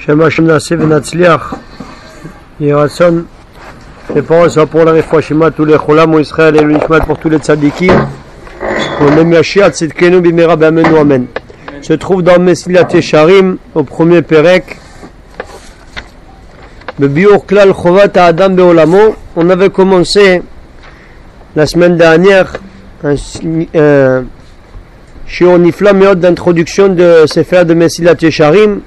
Shem Hashem Naseh Venatzliach. Yeratzon. Les paroles sont pour la Refouachima, tous les Cholam ou Israël et le Nishmat pour tous les tzadikim. Pour le Mashiach Tzidkenu Bimera B'Amenu Amen. Se trouve dans Mesilat Yesharim, au premier Perek. Le Biur Klal Chovat Adam Beolamo. On avait commencé la semaine dernière un shiur nifla meod d'introduction de Sefer de Mesilat Yesharim,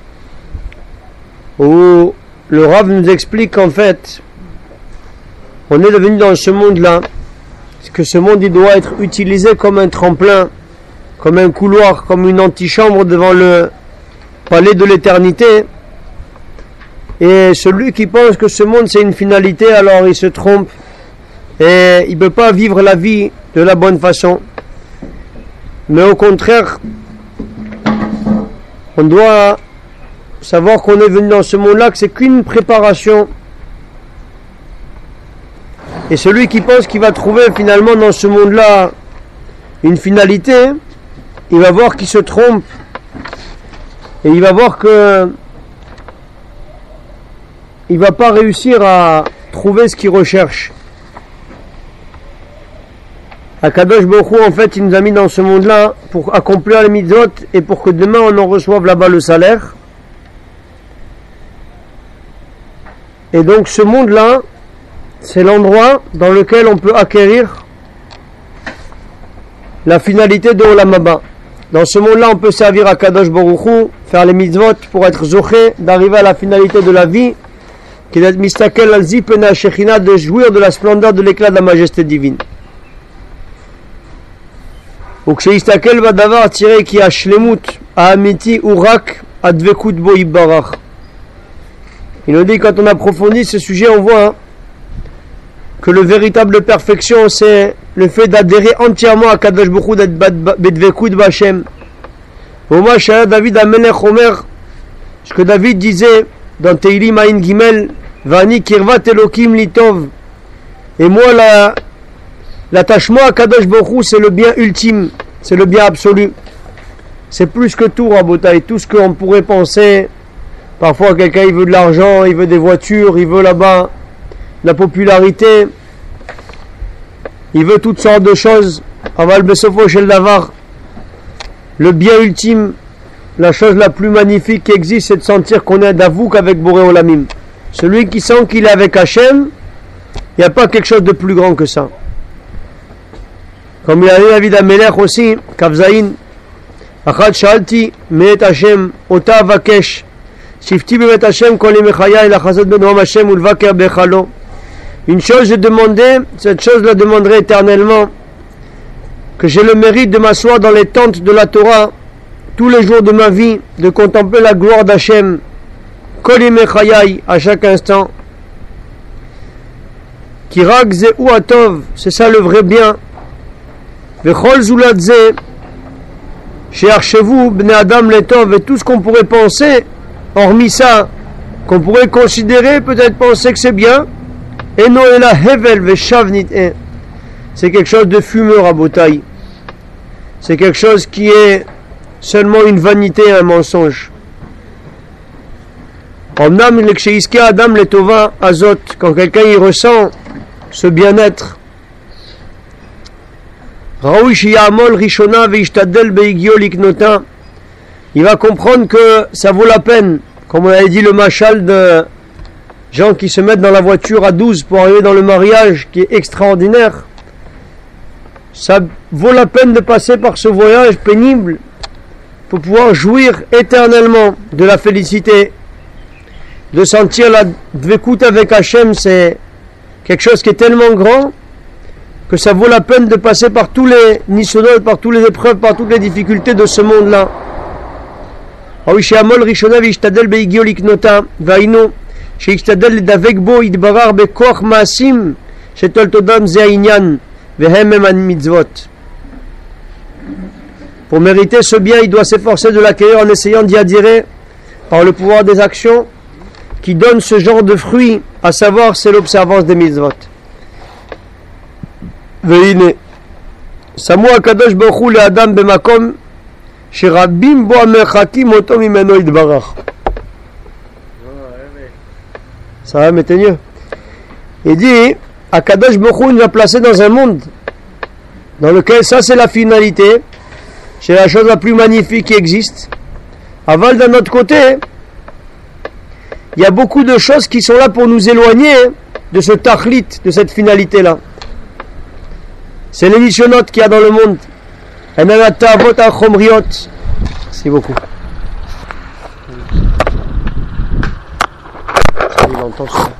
où le Rav nous explique qu'en fait on est devenu dans ce monde-là, que ce monde il doit être utilisé comme un tremplin, comme un couloir, comme une antichambre devant le palais de l'éternité. Et celui qui pense que ce monde c'est une finalité, alors il se trompe et il ne peut pas vivre la vie de la bonne façon. Mais au contraire, on doit savoir qu'on est venu dans ce monde-là, que c'est qu'une préparation. Et celui qui pense qu'il va trouver finalement dans ce monde-là une finalité, il va voir qu'il se trompe. Et il va voir que il ne va pas réussir à trouver ce qu'il recherche. Akadosh Baruch Hu, en fait, il nous a mis dans ce monde-là pour accomplir les mitzvot et pour que demain on en reçoive là-bas le salaire. Et donc ce monde-là, c'est l'endroit dans lequel on peut acquérir la finalité de Olam Haba. Dans ce monde-là, on peut servir à Kadosh Baruch Hu, faire les mitzvot pour être zoché, d'arriver à la finalité de la vie, qui est d'être mistakel al-zi pena shechina, de jouir de la splendeur, de l'éclat de la majesté divine. Ou que istakel va davar tiré qui a shlemut, a amiti urak, a dvekut bo ibarach. Il nous dit, quand on approfondit ce sujet, on voit que le véritable perfection, c'est le fait d'adhérer entièrement à Kadosh Baruch Hu, d'être bedvekut b'Hashem. Oma shaya David Amelech Omer, ce que David disait dans Teilim Ayin Gimel, Vani kirvat Elokim litov. Et moi, l'attachement à Kadosh Baruch Hu, c'est le bien ultime, c'est le bien absolu. C'est plus que tout, Rabotai, tout ce qu'on pourrait penser. Parfois, quelqu'un, il veut de l'argent, il veut des voitures, il veut là-bas la popularité, il veut toutes sortes de choses. Aval Besofo Shel Davar, le bien ultime, la chose la plus magnifique qui existe, c'est de sentir qu'on est d'avouk avec Boré Olamim. Celui qui sent qu'il est avec Hachem, il n'y a pas quelque chose de plus grand que ça. Comme il a dit David Amelech aussi, Kavzaïn, Achad Shalti, Meet Hachem, Ota Vakesh, Shifti Bemet Hachem, Kol Mechaya, El Achazot Ben Noam Hachem, Ulvaker Bechalo. Une chose je demandais, cette chose la demanderai éternellement, que j'ai le mérite de m'asseoir dans les tentes de la Torah tous les jours de ma vie, de contempler la gloire d'Hachem, Kol Mechayai, à chaque instant. Kirak Ze Uatov, c'est ça le vrai bien. Vechol Zuladze, chez Archevou, Bnei Adam Letov, et tout ce qu'on pourrait penser, hormis ça, qu'on pourrait considérer, peut-être penser que c'est bien, et Noéla Hevel Veshavnit, c'est quelque chose de fumeur à Botaï. C'est quelque chose qui est seulement une vanité, un mensonge. Omnam Leksheiske Adam Letova Azot, quand quelqu'un y ressent ce bien-être, Raoui Shiyamol Rishona Veishtadel Beigio Liknota, il va comprendre que ça vaut la peine, comme on avait dit le machal de gens qui se mettent dans la voiture à 12 pour arriver dans le mariage qui est extraordinaire. Ça vaut la peine de passer par ce voyage pénible pour pouvoir jouir éternellement de la félicité, de sentir la dvekut avec Hachem. C'est quelque chose qui est tellement grand que ça vaut la peine de passer par tous les nisonot, par toutes les épreuves, par toutes les difficultés de ce monde-là. Awi she'amol rishona ve'ishtadel be'igio liknota va'ino she'ishtadel ledavek bo idbarar bekoach ma'asim shetol todam ze ha'inyan vehem hem mitzvot. Pour mériter ce bien, il doit s'efforcer de l'acquérir en essayant d'y adhérer par le pouvoir des actions qui donnent ce genre de fruits, à savoir c'est l'observance des mitzvot. Ve'ine Samu HaKadosh Baruch Hu le'adam b'makom שרבים בו המרחקים אותו ממנו יתברך. Ça va m'être mieux. Il dit, Akadosh Baruch Hu nous a placés dans un monde dans lequel ça c'est la finalité, c'est la chose la plus magnifique qui existe. Aval, d'un autre côté, il y a beaucoup de choses qui sont là pour nous éloigner de ce tachlit, de cette finalité-là. C'est les nisyonotes qu'il y a dans le monde. Merci beaucoup. Il entend ça.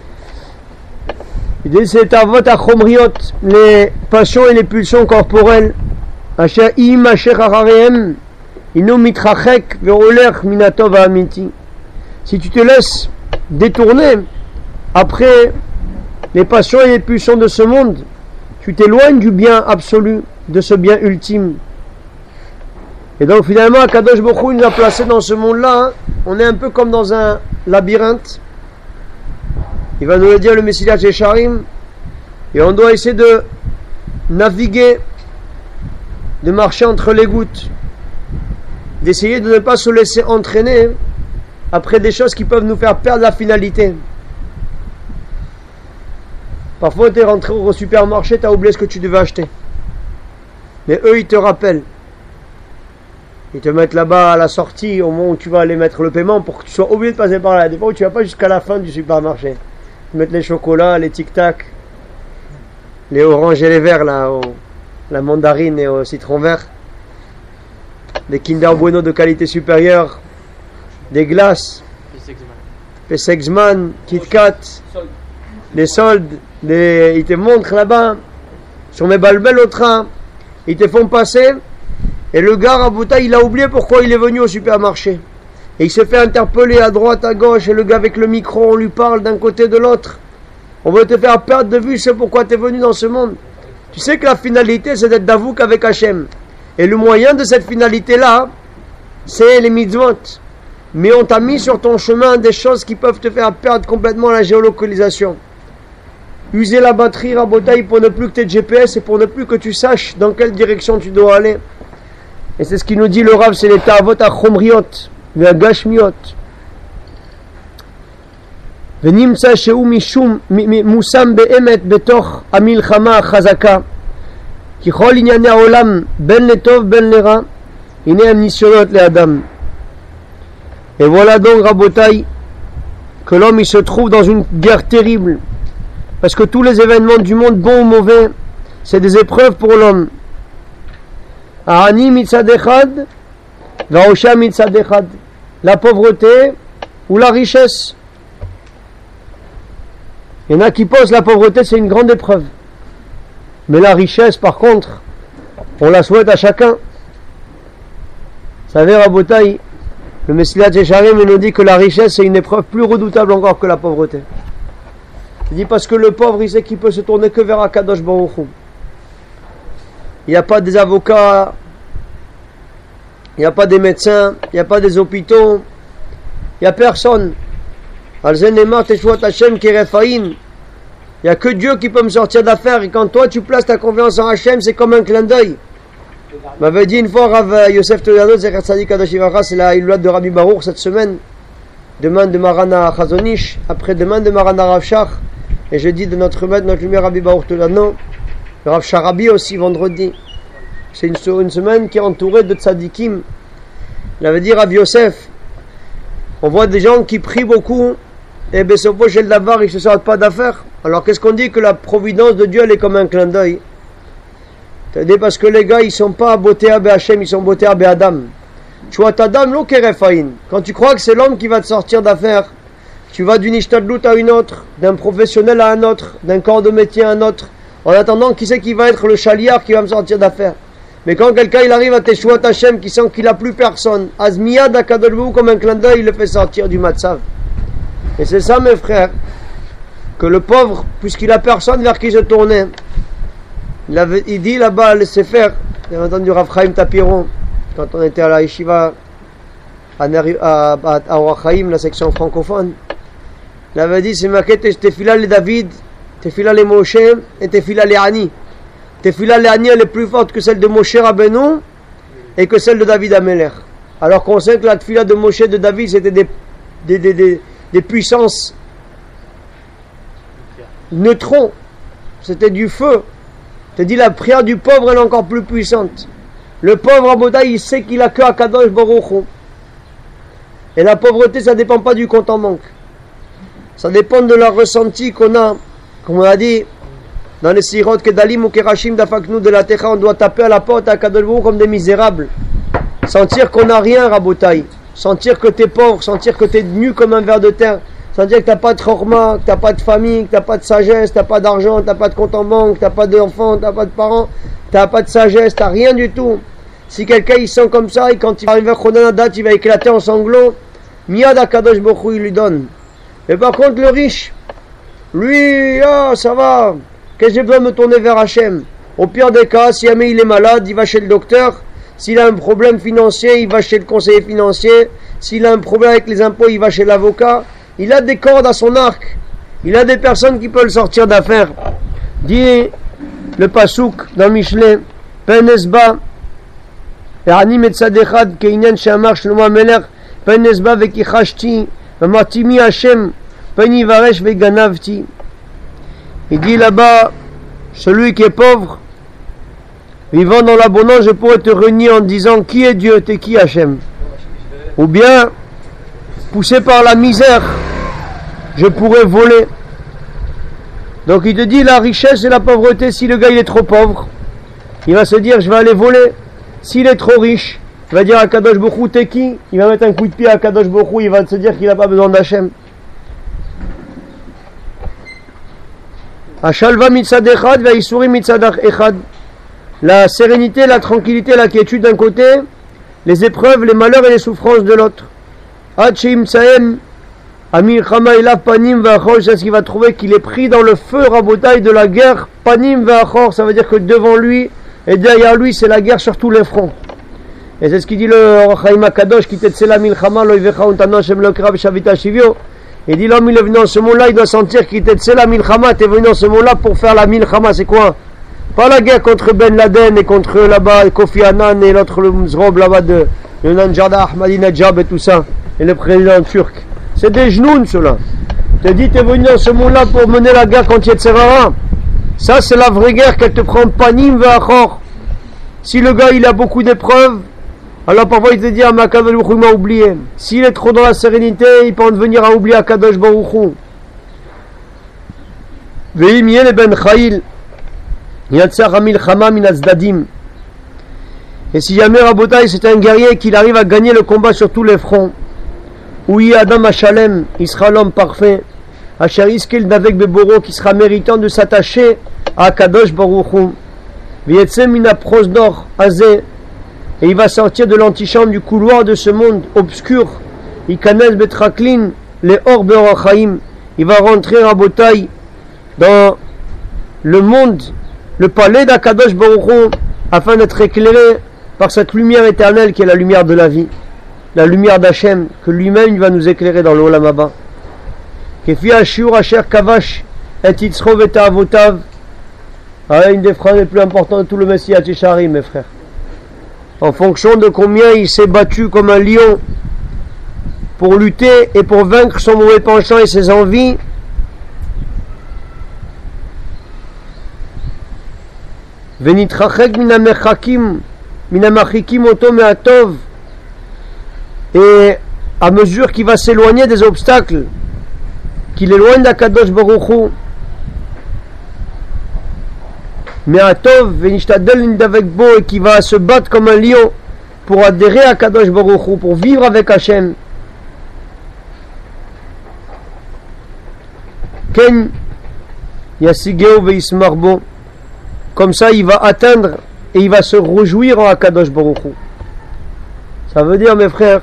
Il dit c'est avot achomriot, les passions et les pulsions corporelles. Asher im asher hararehem, inu mitrachek ve'olech minatov ha'amiti. Si tu te laisses détourner après les passions et les pulsions de ce monde, tu t'éloignes du bien absolu, de ce bien ultime. Et donc finalement, Akadosh Baruch Hu nous a placés dans ce monde-là. Hein. On est un peu comme dans un labyrinthe. Il va nous le dire le Messilat Yesharim. Et on doit essayer de naviguer, de marcher entre les gouttes, d'essayer de ne pas se laisser entraîner après des choses qui peuvent nous faire perdre la finalité. Parfois tu es rentré au supermarché, tu as oublié ce que tu devais acheter. Mais eux ils te rappellent. Ils te mettent là-bas à la sortie au moment où tu vas aller mettre le paiement pour que tu sois obligé de passer par là. Des fois où tu vas pas jusqu'à la fin du supermarché. Ils mettent les chocolats, les tic-tac, les oranges et les verts là, la mandarine et au citron vert, des Kinder Bueno de qualité supérieure, des glaces, Pesexman, Kit Kat, des soldes, ils te montrent là-bas sur mes balbelles au train, ils te font passer. Et le gars Rabouta, il a oublié pourquoi il est venu au supermarché. Et il se fait interpeller à droite, à gauche, et le gars avec le micro, on lui parle d'un côté de l'autre. On veut te faire perdre de vue, c'est pourquoi tu es venu dans ce monde. Tu sais que la finalité, c'est d'être davouk avec Hachem. Et le moyen de cette finalité-là, c'est les mitzvot. Mais on t'a mis sur ton chemin des choses qui peuvent te faire perdre complètement la géolocalisation. User la batterie, Rabotaï, pour ne plus que tu aies de GPS et pour ne plus que tu saches dans quelle direction tu dois aller. Et c'est ce qu'il nous dit le Rav, c'est les ta'avot achomriot, ve'agashmiot. Ve'nimtsa she'u mishum musam be'emet betoch המלחמה החזקה. כי כל ענייני העולם, בין לטוב בין לרע, הנה הם ניסיונות לאדם. Et voilà donc, Rabotai, que l'homme il se trouve dans une guerre terrible. Parce que tous les événements du monde, bons ou mauvais, c'est des épreuves pour l'homme. Ahani mitzad echad, vaosha mitzad echad. La pauvreté ou la richesse. Il y en a qui posent la pauvreté, c'est une grande épreuve. Mais la richesse, par contre, on la souhaite à chacun. Vous savez, Rabotai, le Messilat Yesharim nous dit que la richesse est une épreuve plus redoutable encore que la pauvreté. Il dit parce que le pauvre, il sait qu'il peut se tourner que vers Akadosh Baruch Hu. Il n'y a pas des avocats, il n'y a pas des médecins, il n'y a pas des hôpitaux, il n'y a personne. Il n'y a que Dieu qui peut me sortir d'affaires. Et quand toi tu places ta confiance en Hachem, c'est comme un clin d'œil. M'avait dit une fois Rav Yosef Toledano, c'est la Ilouat de Rabbi Baruch cette semaine. Demain de Marana Chazonish, après-demain de Marana Rav Shach, et jeudi de notre maître, notre lumière Rabbi Baruch Toledano. Le Rav Sharabi aussi vendredi. C'est une semaine qui est entourée de tzadikim. Il avait dit Rav Yosef, on voit des gens qui prient beaucoup et Bessopo chez le Davar ils ne se sortent pas d'affaires. Alors qu'est-ce qu'on dit? Que la providence de Dieu elle est comme un clin d'œil. C'est-à-dire parce que les gars ils ne sont pas bottés à Hachem, ils sont bottés à Adam. Tu vois ta dame l'okerefaïn. Quand tu crois que c'est l'homme qui va te sortir d'affaires, tu vas d'une ishtadlout à une autre, d'un professionnel à un autre, d'un corps de métier à un autre. En attendant, qui c'est qui va être le chaliard qui va me sortir d'affaires? Mais quand quelqu'un il arrive à Teshuat Hashem qui sent qu'il n'a plus personne, Azmiyad Akadolvou comme un clin d'œil, il le fait sortir du matzav. Et c'est ça mes frères, que le pauvre, puisqu'il n'a personne vers qui se tourner, il dit là-bas, laissez faire. J'ai entendu Rav Chaim Tapiron, quand on était à la yeshiva à Or HaChaim, la section francophone, il avait dit, c'est marqué Tefila le David, Tefila le Moshe et Tefila le Ani. Tefila le Ani elle est plus forte que celle de Moshe Rabbeinu et que celle de David Ameler. Alors qu'on sait que la Tefila de Moshe et de David c'était des puissances neutrons, c'était du feu. Je te dis, la prière du pauvre, elle est encore plus puissante. Le pauvre Rabotai, il sait qu'il a que Akadosh Baruch Hu. Et la pauvreté, ça ne dépend pas du compte en banque. Ça dépend de leur ressenti qu'on a. Comme on a dit, dans les sirot Kedalim ou Kerashim d'Afaknou de la Techa, on doit taper à la porte à Akadosh Baruch Hu comme des misérables. Sentir qu'on n'a rien, Rabotai. Sentir que tu es pauvre, sentir que tu es nu comme un ver de terre. Sentir que tu n'as pas de chorma, que tu n'as pas de famille, que tu n'as pas de sagesse, tu n'as pas d'argent, tu n'as pas de compte en banque, tu n'as pas d'enfants, tu n'as pas de parents, tu n'as pas de sagesse, tu n'as rien du tout. Si quelqu'un il sent comme ça et quand il va arriver à Chodanadat, il va éclater en sanglots, Miyad Akadosh Baruch Hu, il lui donne. Et par contre, le riche, lui, ça va, qu'est-ce que j'ai besoin de me tourner vers Hachem? Au pire des cas, si jamais il est malade, il va chez le docteur. S'il a un problème financier, il va chez le conseiller financier. S'il a un problème avec les impôts, il va chez l'avocat. Il a des cordes à son arc. Il a des personnes qui peuvent le sortir d'affaire. Dit le Pasouk dans Michelet, Penesba, Ani Metzadechad, Keinen Shamar Shlomo Amelech, Penesba Vekichashti, Matimi Hashem, Peni Varesh Veganavti. Il dit là-bas, celui qui est pauvre, vivant dans l'abondance, je pourrais te renier en disant qui est Dieu, t'es qui Hachem? Ou bien, poussé par la misère, je pourrais voler. Donc il te dit la richesse et la pauvreté. Si le gars il est trop pauvre, il va se dire je vais aller voler. S'il est trop riche, il va dire à Kadosh Baruch Hu t'es qui? Il va mettre un coup de pied à Kadosh Baruch Hu, il va se dire qu'il n'a pas besoin d'Hachem. Ashalva mitzad echad va isuri mitzad echad. La sérénité, la tranquillité, la quiétude d'un côté, les épreuves, les malheurs et les souffrances de l'autre. Ad sheim tsaem Amir Chama Elav Panim Vachor, c'est ce qu'il va trouver qu'il est pris dans le feu rabotaille de la guerre. Panim Vachor, ça veut dire que devant lui et derrière lui, c'est la guerre sur tous les fronts. Et c'est ce qu'il dit le Chaim Akadosh qui t'etsela milchama lo ivecha untano Hashem lo kra b'shavita shivio. Il dit l'homme il est venu dans ce monde-là, il doit sentir qu'il t'etsela milchama, t'es venu dans ce monde-là pour faire la milchama, c'est quoi? Pas la guerre contre Ben Laden et contre là-bas Kofi Annan et l'autre le Mzrob là-bas de Nanjada Ahmadinejad et tout ça, et le président turc. C'est des genoux ceux-là. Tu te dis t'es venu dans ce monde-là pour mener la guerre contre Yetzerara. Ça c'est la vraie guerre qu'elle te prend panim ve'achor. Si le gars il a beaucoup d'épreuves, alors parfois il te dit ah mais Akadosh Baruch Hu m'a oublié. S'il est trop dans la sérénité, il peut en venir à oublier Akadosh Baruch Hu. Ve'im yel ben Chayil Yatzar hamilchama min atzdadim. Et si jamais Rabotai c'est un guerrier qu'il arrive à gagner le combat sur tous les fronts, oui Adam Hashalem, il sera l'homme parfait, Asher Iskel Davek Beboro, qui sera méritant de s'attacher à Kadosh Baruch Hu, V'yetzem mina prosdor azeh, et il va sortir de l'antichambre du couloir de ce monde obscur, Ikanes betraklin les or beorachaim, il va rentrer Rabotai dans le monde, le palais d'Akadosh Baruch Hu, afin d'être éclairé par cette lumière éternelle qui est la lumière de la vie, la lumière d'Hachem, que lui-même va nous éclairer dans l'Olam Haba. Kefi Ashur Asher Kavash et Yitzchov et Avotav. Une des phrases les plus importantes de tout le Messie Tishari, mes frères. En fonction de combien il s'est battu comme un lion pour lutter et pour vaincre son mauvais penchant et ses envies, Venitrachek minamechakim minamachikim oto me'atov. Et à mesure qu'il va s'éloigner des obstacles, qu'il éloigne d'Akadosh Baruch Hu, me'atov venishtadel indavek bo, et qui va se battre comme un lion pour adhérer à Akadosh Baruch Hu, pour vivre avec Hachem. Ken yasigeo veismarbo. Comme ça, il va atteindre et il va se réjouir en Akadosh Baruch Hu. Ça veut dire, mes frères,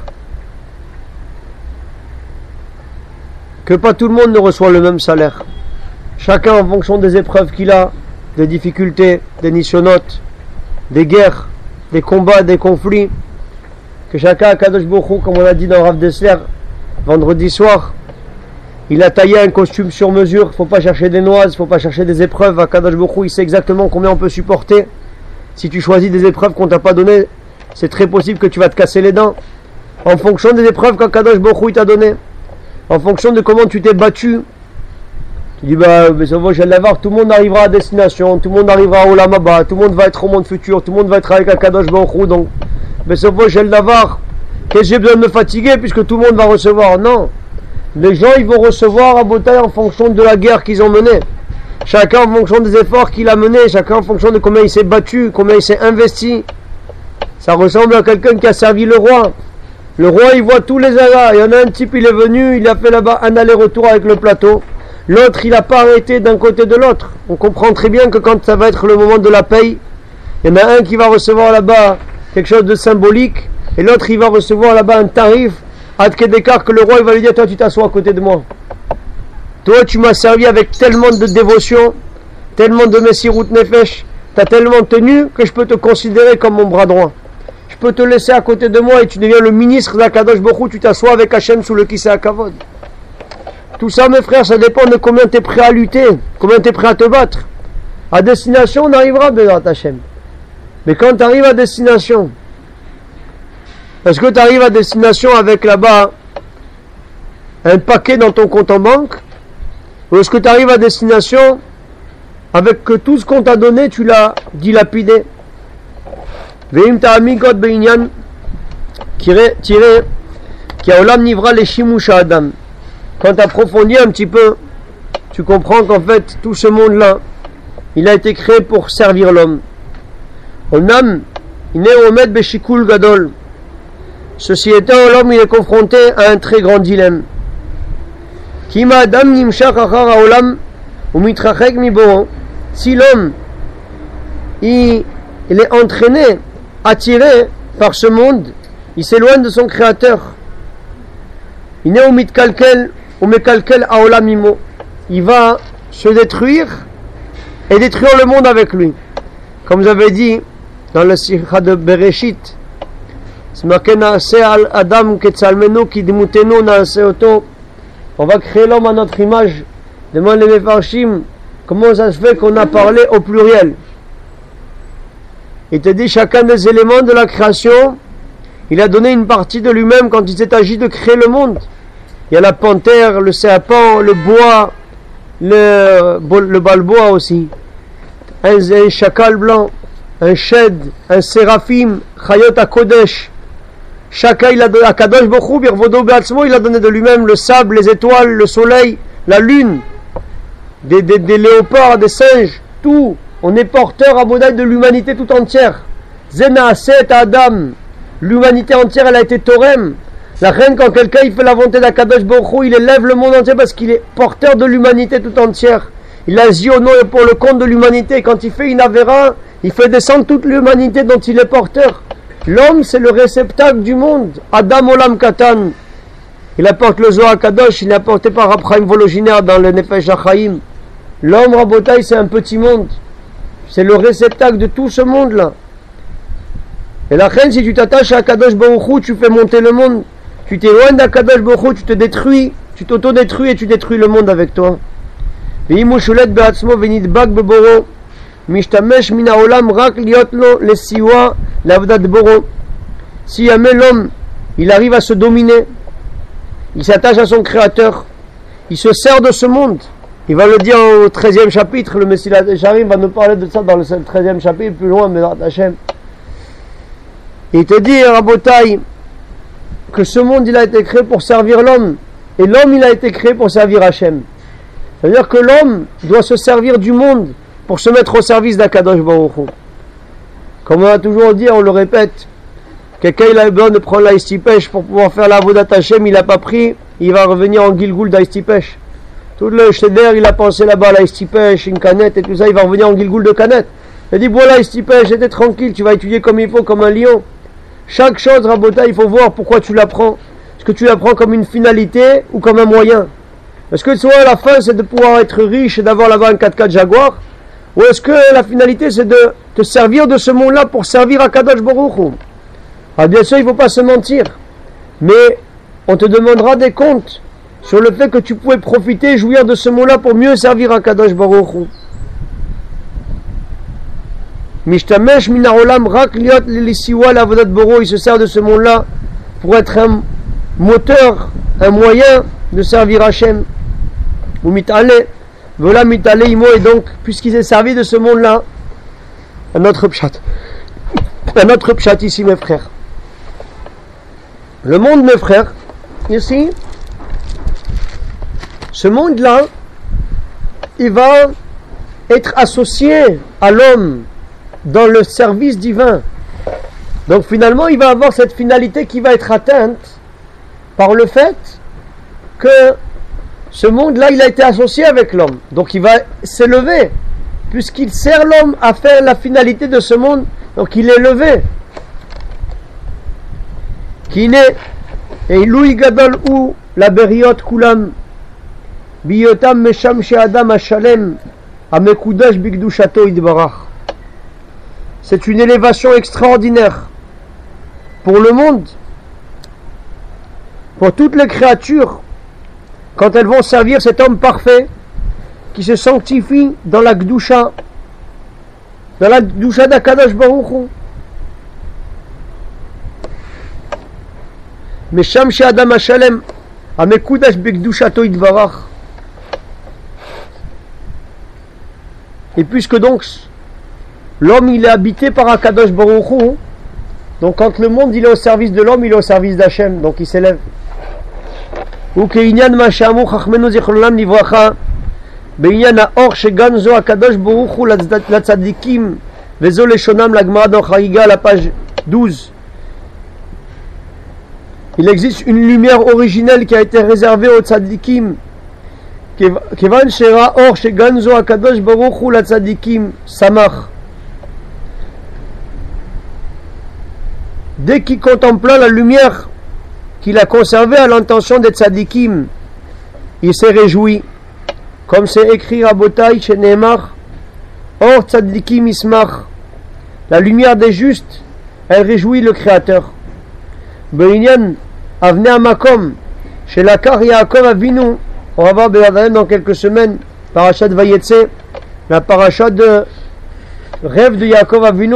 que pas tout le monde ne reçoit le même salaire. Chacun en fonction des épreuves qu'il a, des difficultés, des nisyonotes, des guerres, des combats, des conflits. Que chacun à Kadosh Baruch Hu, comme on a dit dans Rav Dessler, vendredi soir, il a taillé un costume sur mesure. Il ne faut pas chercher des noises, il ne faut pas chercher des épreuves. À Kadosh Baruch Hu, il sait exactement combien on peut supporter. Si tu choisis des épreuves qu'on ne t'a pas données, c'est très possible que tu vas te casser les dents. En fonction des épreuves qu'Akadosh Baruch Hu t'a données, en fonction de comment tu t'es battu, Tu dis, mais ça va, tout le monde arrivera à destination, tout le monde arrivera au Lamaba, tout le monde va être au monde futur, tout le monde va être avec Akadosh Baruch Hu, donc, mais ça va, qu'est-ce que j'ai besoin de me fatiguer puisque tout le monde va recevoir? Non. Les gens, ils vont recevoir à Botaï en fonction de la guerre qu'ils ont menée. Chacun en fonction des efforts qu'il a menés, chacun en fonction de combien il s'est battu, combien il s'est investi. Ça ressemble à quelqu'un qui a servi le roi. Le roi, il voit tous les alas. Il y en a un type, il est venu, il a fait là-bas un aller-retour avec le plateau. L'autre, il n'a pas arrêté d'un côté de l'autre. On comprend très bien que quand ça va être le moment de la paye, il y en a un qui va recevoir là-bas quelque chose de symbolique, et l'autre, il va recevoir là-bas un tarif, à quel d'écart que le roi, il va lui dire, toi, tu t'assois à côté de moi. Toi, tu m'as servi avec tellement de dévotion, tellement de Messirut Nefesh, tu as tellement tenu que je peux te considérer comme mon bras droit. Je peux te laisser à côté de moi et tu deviens le ministre d'Akadosh Baruch Hu, tu t'assois avec Hachem sous le Kisei HaKavod. Tout ça, mes frères, ça dépend de combien tu es prêt à lutter, combien tu es prêt à te battre. À destination, on arrivera, Bézat Hachem. Mais quand tu arrives à destination, est-ce que tu arrives à destination avec là-bas un paquet dans ton compte en banque? Ou est-ce que tu arrives à destination avec que tout ce qu'on t'a donné, tu l'as dilapidé? Veim ta'ami god be'inyan tiré qui a olam nivra les shimush adam. Quand tu approfondis un petit peu, tu comprends qu'en fait, tout ce monde-là, il a été créé pour servir l'homme. Onam, il est omed beshikul gadol. Ceci étant, l'homme, il est confronté à un très grand dilemme. Kima adam nimshach achar haolam umitrachek mibo. Si l'homme, il est entraîné, attiré par ce monde, il s'éloigne de son créateur. Il est umitkalkel umekalkel haolam imo. Il va se détruire et détruire le monde avec lui. Comme vous avez dit dans le Sikha de Bereshit, c'est marqué Naase al Adam ketzalmenu kidmutenu naase oto. On va créer l'homme à notre image. Demande les Mefarshim, comment ça se fait qu'on a parlé au pluriel? Il te dit chacun des éléments de la création, il a donné une partie de lui-même quand il s'est agi de créer le monde. Il y a la panthère, le serpent, le bois, le balboa aussi, un chacal blanc, un shed, un séraphim, chayot hakodesh. Chacun, il a donné à Kadosh Baruch Hu, Birvodo Be'atzmo, il a donné de lui-même le sable, les étoiles, le soleil, la lune, des léopards, des singes, tout. On est porteur à Bodaï de l'humanité tout entière. Zena Set Adam, l'humanité entière, elle a été Torem. La reine, quand quelqu'un il fait la volonté d'Akadosh Baruch Hu, il élève le monde entier parce qu'il est porteur de l'humanité tout entière. Il a ziono pour le compte de l'humanité. Quand il fait une avéra, il fait descendre toute l'humanité dont il est porteur. L'homme, c'est le réceptacle du monde. Adam Olam Katan. Il apporte le Zohar Kadosh, il est apporté par Abraham Vologiner dans le Nefesh HaChaim. L'homme, Rabotai, c'est un petit monde. C'est le réceptacle de tout ce monde-là. Et la reine, si tu t'attaches à Kadosh Baruch Hu, tu fais monter le monde. Tu t'éloignes d'Akadosh Baruch Hu, tu te détruis, tu t'auto-détruis et tu détruis le monde avec toi. Ve'imushulet be'atzmo ve'nidbak beboro. Mishtamesh min haolam rak liot lo lesiwa l'avdat boro. Si jamais l'homme, il arrive à se dominer, il s'attache à son créateur, il se sert de ce monde. Il va le dire au 13e chapitre, le Messie Charim va nous parler de ça dans le 13e chapitre, plus loin, mais Hachem. Il te dit, Rabotai, que ce monde, il a été créé pour servir l'homme, et l'homme, il a été créé pour servir Hachem. C'est-à-dire que l'homme doit se servir du monde pour se mettre au service d'Akadosh Baruch Hu. Comme on a toujours dit, on le répète, quelqu'un il a besoin de prendre l'Aïstipèche pour pouvoir faire la Avodat Hashem, il n'a pas pris, il va revenir en Gilgoul d'Aïstipèche. Tout le cheder, il a pensé là-bas à l'Aïstipèche, une canette et tout ça, il va revenir en Gilgoul de canette. Il dit, voilà l'Aïstipèche, était tranquille, tu vas étudier comme il faut, comme un lion. Chaque chose, Rabota, il faut voir pourquoi tu l'apprends. Est-ce que tu l'apprends comme une finalité ou comme un moyen? Est-ce que soit à la fin, c'est de pouvoir être riche et d'avoir là-bas un 4x4 Jaguar? Ou est-ce que la finalité, c'est de te servir de ce monde-là pour servir à Kadosh Baruch Hu? Ah, bien sûr, il ne faut pas se mentir. Mais on te demandera des comptes sur le fait que tu pouvais profiter et jouir de ce monde-là pour mieux servir à Kadosh Baruch Hu. Mishtamesh minarolam rak liot lisiwa l'avodat boro, il se sert de ce monde-là pour être un moteur, un moyen de servir Hachem. Ou mitale Voilà mitaleimo, et donc, puisqu'il s'est servi de ce monde-là, un autre pshat ici, mes frères. Le monde, mes frères, ici, ce monde-là, il va être associé à l'homme dans le service divin. Donc finalement, il va avoir cette finalité qui va être atteinte par le fait que ce monde-là, il a été associé avec l'homme. Donc il va s'élever, puisqu'il sert l'homme à faire la finalité de ce monde. Donc il est élevé. Qui est et Louis Gadol ou la Beriot Kulam Biyotam Mesham She'adam Hashalem Amekudash Bigdushato Idbarach. C'est une élévation extraordinaire pour le monde, pour toutes les créatures, quand elles vont servir cet homme parfait qui se sanctifie dans la Gdusha, d'Akadosh Baruch Hu. Mesham She'adam Hashalem Amekudash Bigdushato Idbarach. Et puisque donc l'homme il est habité par Akadosh Baruch Hu, donc quand le monde il est au service de l'homme, il est au service d'Hachem, donc il s'élève. Ou ke'inyan ma she'amu chachmenu zichronam livracha be'inyan ha'or sheganzo Akadosh Baruch Hu latzadikim vezo leshonam la Gemara dans Chagiga à la page 12. Il existe une lumière originelle qui a été réservée aux tzadikim. Kevan shera or sheganzo Akadosh Baruch Hu latzadikim samach. Dès qu'il contempla la lumière qu'il a conservée à l'intention des tzadikim, il s'est réjoui. Comme c'est écrit à Botaï chez Nehemar, or tzadikim ismach. La lumière des justes, elle réjouit le Créateur. Be'inyan avne amakom, chez la Kar Yaakov Avinu. On va voir dans quelques semaines, parachat de Vayetse, la parachat de rêve de Yaakov Avinu.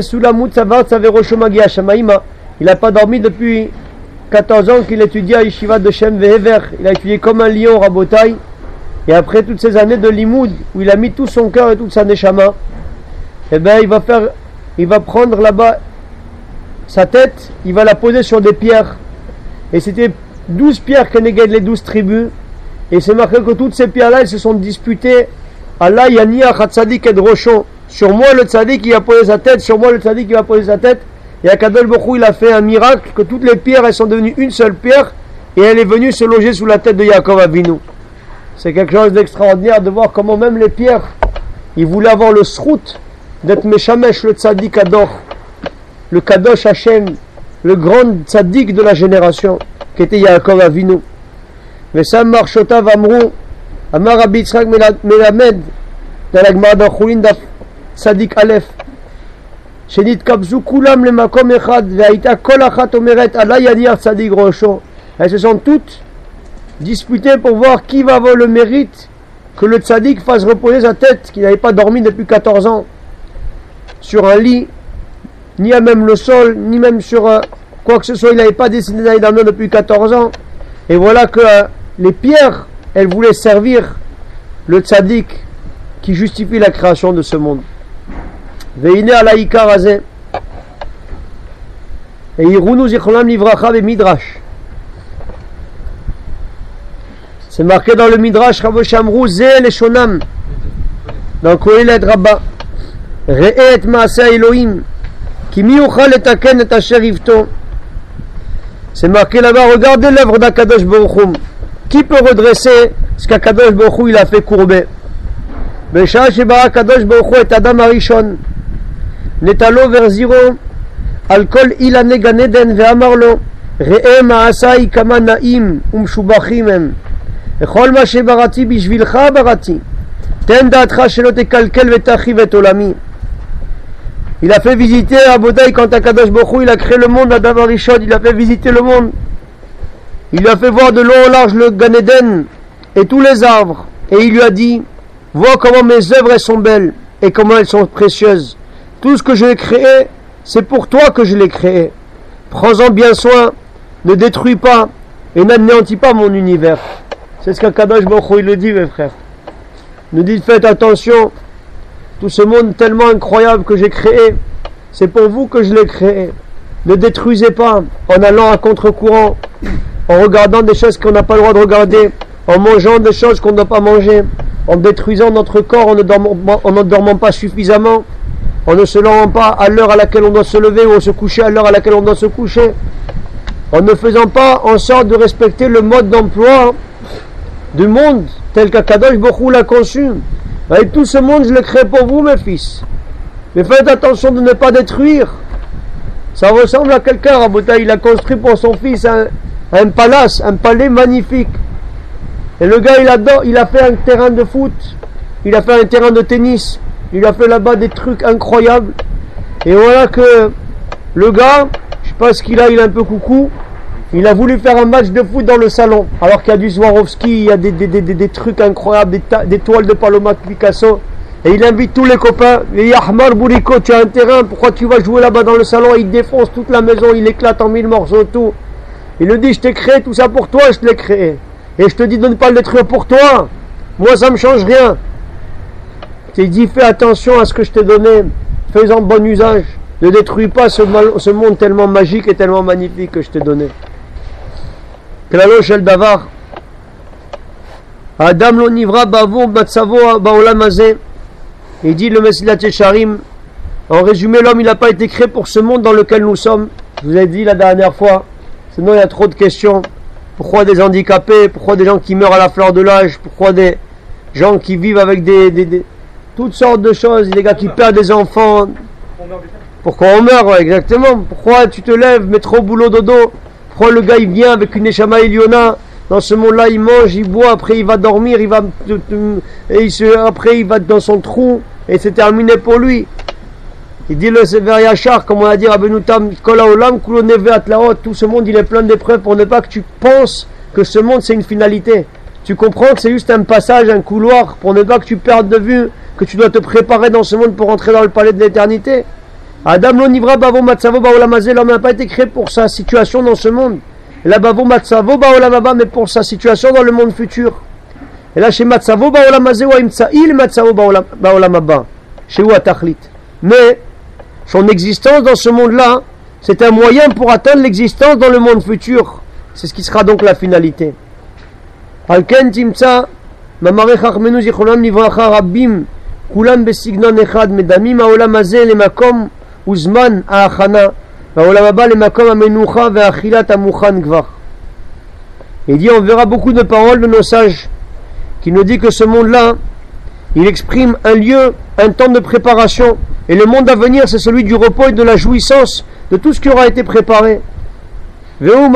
Il n'a pas dormi depuis 14 ans qu'il étudie à Yeshiva de Shem Vehever. Il a étudié comme un lion Rabotai. Et après toutes ces années de limoud, où il a mis tout son cœur et toute sa neshama, eh bien il va prendre là-bas sa tête, il va la poser sur des pierres. Et c'était 12 pierres que négaient les 12 tribus. Et c'est marqué que toutes ces pierres-là, elles se sont disputées. Allah Yaniya Chatzadik et Rochon. Sur moi le tzaddik qui va poser sa tête, sur moi le tzaddik qui va poser sa tête. Et Akadosh Baruch Hu, il a fait un miracle, que toutes les pierres, elles sont devenues une seule pierre. Et elle est venue se loger sous la tête de Yaakov Avinu. C'est quelque chose d'extraordinaire de voir comment même les pierres, ils voulaient avoir le srout d'être Meshamesh, le tzaddik Ador, le Kadosh Hashem, le grand tzaddik de la génération, qui était Yaakov Avinu. Vesam Marshotav Amrou, Amar Rabbi Yitzchak Melamed, dans la Gemara d'Chulin Daf Tzadik Aleph, Shenit Kabzu Kulam le Makom Echad, Ve'aita Kol Achat Omeret, Allah Yanir Tzadik Rocho. Elles se sont toutes disputées pour voir qui va avoir le mérite que le tzaddik fasse reposer sa tête, qu'il n'avait pas dormi depuis 14 ans, sur un lit, ni à même le sol, ni même sur quoi que ce soit. Il n'avait pas décidé d'aller dormir depuis 14 ans. Et voilà que les pierres, elles voulaient servir le tzaddik qui justifie la création de ce monde. Veine alaïkar azé. Et Irunu zichronam livracha ve midrash. C'est marqué dans le midrash Raboshamrou Zé leshonam. Dans Kohelet Rabba. Re'e et maaseh Elohim. Ki mi yuchal letaken et asher yivto. C'est marqué là-bas, regardez l'œuvre d'Akadosh Baruch Hu. Qui peut redresser ce qu'Akadosh Baruch Hu il a fait courber? Besha sheba Akadosh Baruch Hu et Adam Arishon netalo verziro al kol ilane Gan Eden ve'amarlo re'e ma'asai kama na'im umshubachim hem echol ma shebarati bishvilcha barati ten da'atcha shelo tekalkel ve'tachiv et olami. Il a fait visiter à Bodaï quand Akadosh Baruch Hu il a créé le monde, Adam Arishon, il a fait visiter le monde. Il lui a fait voir de long en large le Gan Eden et tous les arbres. Et il lui a dit, vois comment mes œuvres elles sont belles et comment elles sont précieuses. Tout ce que je l'ai créé, c'est pour toi que je l'ai créé. Prends-en bien soin, ne détruis pas et n'anéantis pas mon univers. C'est ce qu'Akadosh Baruch Hu il le dit, mes frères. nous dit faites attention, tout ce monde tellement incroyable que j'ai créé, c'est pour vous que je l'ai créé. Ne détruisez pas en allant à contre-courant, en regardant des choses qu'on n'a pas le droit de regarder, en mangeant des choses qu'on ne doit pas manger, en détruisant notre corps, en ne dormant pas suffisamment, en ne se levant pas à l'heure à laquelle on doit se lever ou en se coucher à l'heure à laquelle on doit se coucher, en ne faisant pas en sorte de respecter le mode d'emploi du monde tel qu'Akadosh Baruch Hu l'a conçu. Et tout ce monde, je le crée pour vous, mes fils. Mais faites attention de ne pas détruire. Ça ressemble à quelqu'un, Rabotai, il a construit pour son fils un palace, un palais magnifique. Et le gars, il a fait un terrain de foot, il a fait un terrain de tennis, il a fait là-bas des trucs incroyables. Et voilà que le gars, je sais pas ce qu'il a, il est un peu coucou, il a voulu faire un match de foot dans le salon, alors qu'il y a du Swarovski, il y a des trucs incroyables, des toiles de Paloma Picasso. Et il invite tous les copains, et Ahmar Bouriko, tu as un terrain, pourquoi tu vas jouer là-bas dans le salon? Et il défonce toute la maison, il éclate en 1000 morceaux, tout. Il lui dit, je t'ai créé tout ça pour toi, je te l'ai créé. Et je te dis de ne pas le détruire pour toi. Moi, ça ne me change rien. Je t'ai dit, fais attention à ce que je t'ai donné, fais-en bon usage. Ne détruis pas ce monde tellement magique et tellement magnifique que je t'ai donné. Klalo shel davar. Adam lo nivra bavo batsavo baolam hazeh. Il dit le Mesilat Yesharim, en résumé, l'homme il n'a pas été créé pour ce monde dans lequel nous sommes. Je vous ai dit la dernière fois, sinon il y a trop de questions. Pourquoi des handicapés? Pourquoi des gens qui meurent à la fleur de l'âge? Pourquoi des gens qui vivent avec toutes sortes de choses? Des gars qui perdent des enfants. Pourquoi on meurt? Ouais, exactement. Pourquoi tu te lèves, mets trop boulot dodo? Pourquoi le gars il vient avec une Neshama Eliona? Dans ce monde-là, il mange, il boit, après il va dormir, après il va dans son trou, et c'est terminé pour lui. Il dit le Sever Yachar, comme on a dit à Benutam, Kolaolam, Kuloneve Atlaot, tout ce monde il est plein d'épreuves pour ne pas que tu penses que ce monde c'est une finalité. Tu comprends que c'est juste un passage, un couloir, pour ne pas que tu perdes de vue, que tu dois te préparer dans ce monde pour entrer dans le palais de l'éternité. Adam Lonivra Bavo Matsavo Baolamazé, l'homme n'a pas été créé pour sa situation dans ce monde. Là, Bavo Matsavo Baolamaba, mais pour sa situation dans le monde futur. Et là, chez Matsavo Baolamazé, ou Imtsaïl Matsavo Baolamaba, chez Ouatachlit. Mais, son existence dans ce monde-là, c'est un moyen pour atteindre l'existence dans le monde futur. C'est ce qui sera donc la finalité. Alken Timtsa, Mamare Chachmenu Zichronam Livracha Rabbim, Kulam Besignon Echad, Medamim Aolamazé, les Makom, Uzman Aachana. Il dit on verra beaucoup de paroles de nos sages qui nous dit que ce monde-là il exprime un lieu, un temps de préparation, et le monde à venir c'est celui du repos et de la jouissance de tout ce qui aura été préparé. Comme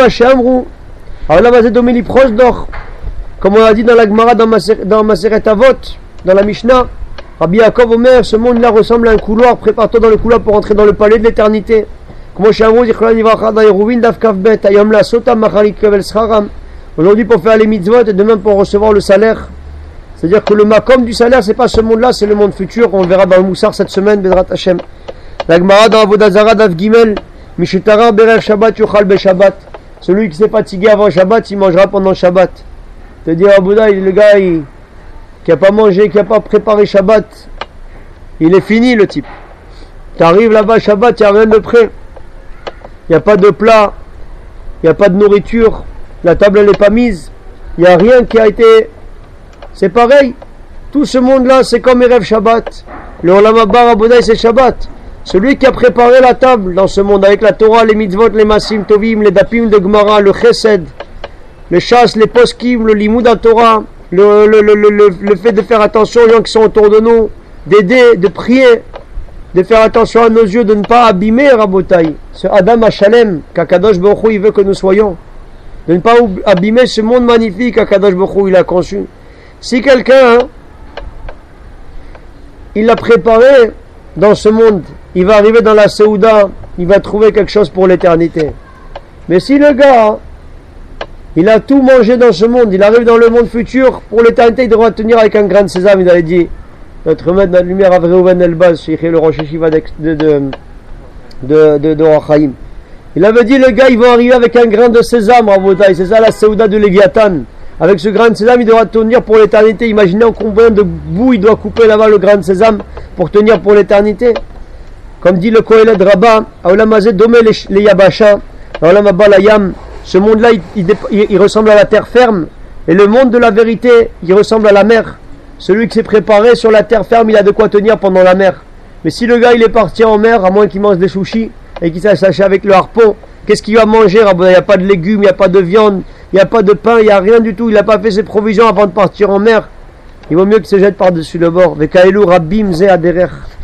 on a dit dans la Gemara, dans Maseret Avot, dans la Mishnah, Rabbi Yaakov Omer, ce monde-là ressemble à un couloir, prépare-toi dans le couloir pour entrer dans le palais de l'éternité. Aujourd'hui pour faire les mitzvot et demain pour recevoir le salaire. C'est-à-dire que le makom du salaire c'est pas ce monde-là, c'est le monde futur. On le verra dans le Moussar cette semaine, Bedrat Hashem. La Gemara dans Avodazara Daf Gimel, Mishitara Berev Shabbat Yuchal Be Shabbat. Celui qui s'est fatigué avant Shabbat, il mangera pendant Shabbat. C'est-à-dire Abouda, le gars qui a pas mangé, qui a pas préparé Shabbat, il est fini le type. Tu arrives là-bas Shabbat, il n'y a rien de prêt. Il n'y a pas de plat, il n'y a pas de nourriture, la table elle n'est pas mise, il n'y a rien qui a été... C'est pareil, tout ce monde-là c'est comme Erev Shabbat. Le Olam Haba Rabotai c'est Shabbat. Celui qui a préparé la table dans ce monde avec la Torah, les mitzvot, les masim tovim, les dapim de Gemara, le chesed, le chasse, les poskim, le limud à Torah, le fait de faire attention aux gens qui sont autour de nous, d'aider, de prier, de faire attention à nos yeux, de ne pas abîmer Rabotai, ce Adam Hashalem qu'Akadosh Baruch Hu il veut que nous soyons, de ne pas abîmer ce monde magnifique qu'Akadosh Baruch Hu il a conçu. Si quelqu'un il l'a préparé dans ce monde, il va arriver dans la Seouda, il va trouver quelque chose pour l'éternité. Mais si le gars il a tout mangé dans ce monde, il arrive dans le monde futur, pour l'éternité il devra tenir avec un grain de sésame. Il avait dit notre maître, notre lumière, Avréouven Elbaz, le Rosh Yeshiva de Rachaim. Il avait dit, le gars, ils vont arriver avec un grain de sésame, Rabotai. C'est ça la Seouda de Léviathan. Avec ce grain de sésame, il devra tenir pour l'éternité. Imaginez combien de boue il doit couper là-bas le grain de sésame pour tenir pour l'éternité. Comme dit le Kohelet Rabbah, Aolamazé domé les Yabasha, Aolamaba la Yam. Ce monde-là, il ressemble à la terre ferme. Et le monde de la vérité, il ressemble à la mer. Celui qui s'est préparé sur la terre ferme, il a de quoi tenir pendant la mer. Mais si le gars, il est parti en mer, à moins qu'il mange des sushis et qu'il s'attache avec le harpon, qu'est-ce qu'il va manger? Il n'y a pas de légumes, il n'y a pas de viande, il n'y a pas de pain, il n'y a rien du tout. Il n'a pas fait ses provisions avant de partir en mer. Il vaut mieux qu'il se jette par-dessus le bord. Vekaelu Rabbim Ze Aderer.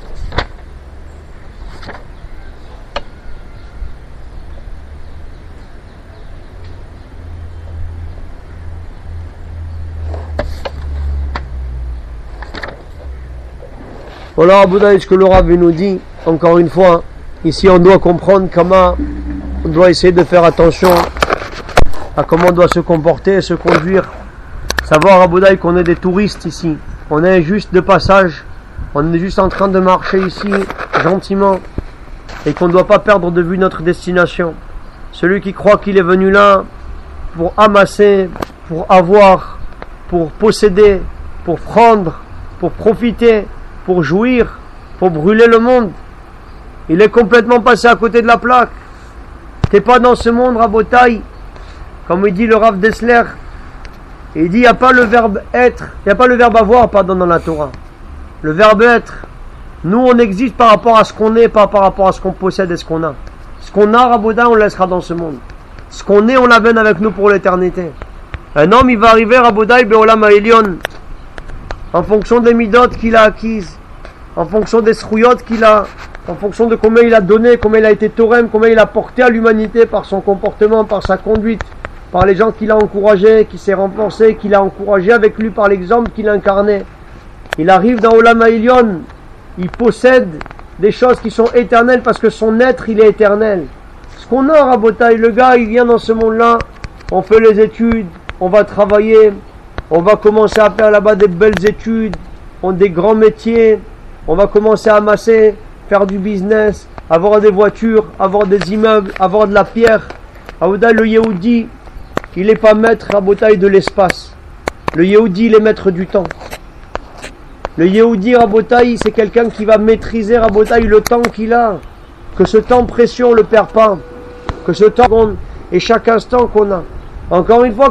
Voilà, Aboudaï, ce que le Rav nous dit, encore une fois, ici on doit comprendre comment on doit essayer de faire attention à comment on doit se comporter et se conduire. Savoir, Aboudaï, qu'on est des touristes ici, on est juste de passage, on est juste en train de marcher ici, gentiment, et qu'on ne doit pas perdre de vue notre destination. Celui qui croit qu'il est venu là pour amasser, pour avoir, pour posséder, pour prendre, pour profiter, pour jouir, pour brûler le monde, il est complètement passé à côté de la plaque. T'es pas dans ce monde, Rabotaï, comme il dit le Rav Dessler. Il dit il n'y a pas le verbe être, il n'y a pas le verbe avoir, pardon, dans la Torah. Le verbe être, nous on existe par rapport à ce qu'on est, pas par rapport à ce qu'on possède et ce qu'on a. Ce qu'on a, Rabotaï, on le laissera dans ce monde. Ce qu'on est, on l'amène avec nous pour l'éternité. Un homme, il va arriver, Rabotaï, Be'olam ha'elyon, en fonction des midot qu'il a acquises, en fonction des srouyot qu'il a, en fonction de combien il a donné, combien il a été torem, combien il a porté à l'humanité par son comportement, par sa conduite, par les gens qu'il a encouragés, qui s'est renforcé, qu'il a encouragé avec lui par l'exemple qu'il incarnait. Il arrive dans Olam ha'elyon, il possède des choses qui sont éternelles parce que son être, il est éternel. Ce qu'on a, Rabotaï, le gars, il vient dans ce monde-là, on fait les études, on va travailler, on va commencer à faire là-bas des belles études, des grands métiers, on va commencer à amasser, faire du business, avoir des voitures, avoir des immeubles, avoir de la pierre. Aouda, le Yehudi, il n'est pas maître à Rabotaï de l'espace. Le Yehudi, il est maître du temps. Le Yehudi, Rabotaï, c'est quelqu'un qui va maîtriser, Rabotaï, le temps qu'il a. Que ce temps précieux, on ne le perd pas. Que ce temps et chaque instant qu'on a. Encore une fois,